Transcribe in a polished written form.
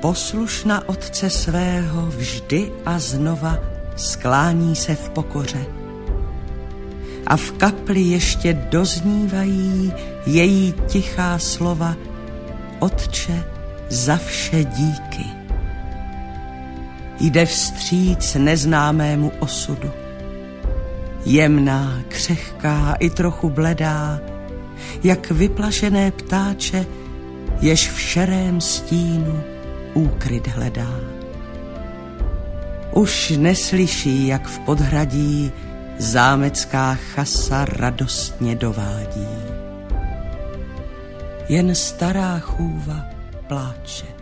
poslušna otce svého vždy a znova sklání se v pokoře. A v kapli ještě doznívají její tichá slova: Otče, za vše díky. Jde vstříc neznámému osudu. Jemná, křehká i trochu bledá, jak vyplašené ptáče, jež v šerém stínu úkryt hledá. Už neslyší, jak v podhradí zámecká chasa radostně dovádí. Jen stará chůva pláče.